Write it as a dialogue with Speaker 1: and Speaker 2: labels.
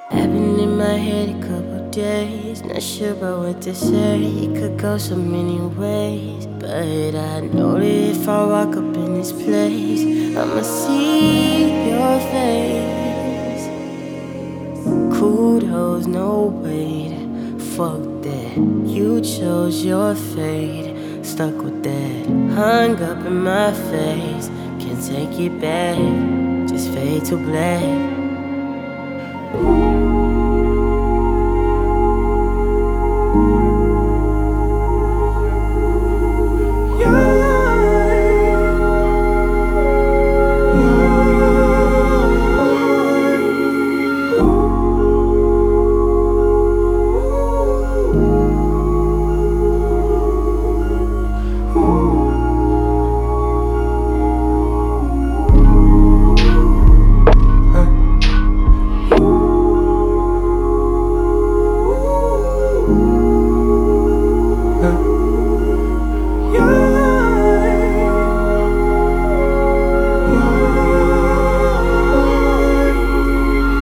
Speaker 1: I've been in my head a couple days, not sure about what to say. It could go so many ways, but I know that if I walk up in this place, I'ma see your face. Kudos, no wait, fuck that. You chose your fate, stuck with that. Hung up in my face, can't take it back, just fade to black.